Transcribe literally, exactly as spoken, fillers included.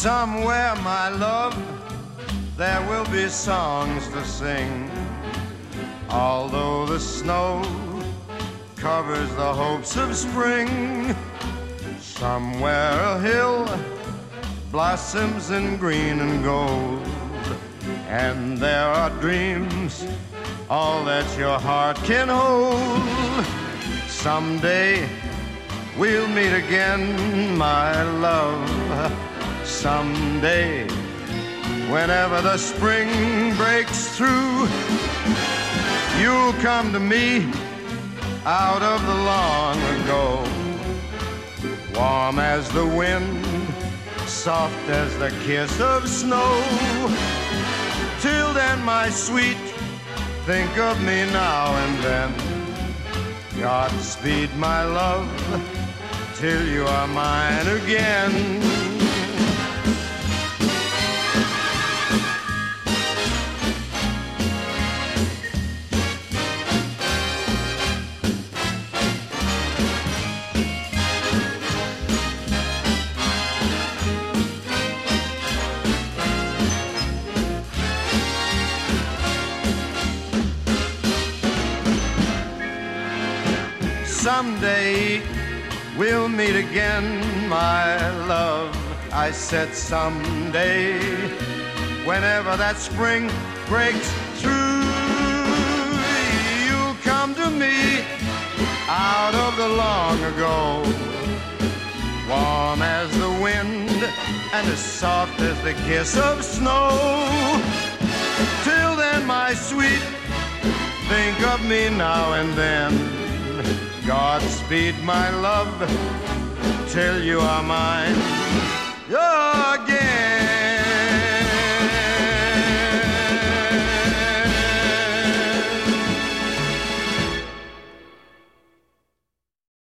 Somewhere, my love, there will be songs to sing. Although the snow covers the hopes of spring, somewhere a hill blossoms in green and gold, and there are dreams, all that your heart can hold. Someday we'll meet again, my love. Someday, whenever the spring breaks through, you'll come to me out of the long ago, warm as the wind, soft as the kiss of snow. Till then, my sweet, think of me now and then. Godspeed, my love, till you are mine again. Someday we'll meet again, my love. I said someday, whenever that spring breaks through, you'll come to me out of the long ago, warm as the wind and as soft as the kiss of snow. Till then, my sweet, think of me now and then. Godspeed, my love, till you are mine. You're